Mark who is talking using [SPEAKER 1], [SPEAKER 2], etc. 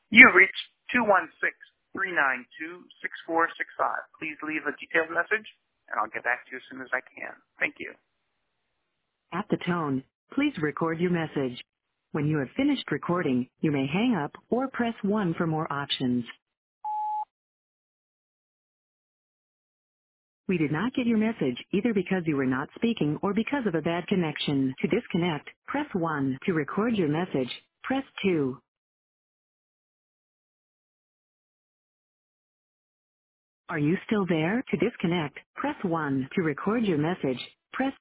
[SPEAKER 1] You have reached 216-392-6465. Please leave a detailed message, and I'll get back to you as soon as I can. Thank you.
[SPEAKER 2] At the tone, please record your message. When you have finished recording, you may hang up or press 1 for more options. We did not get your message either because you were not speaking or because of a bad connection. To disconnect, press 1. To record your message, press 2. Are you still there? To disconnect, press 1. To record your message,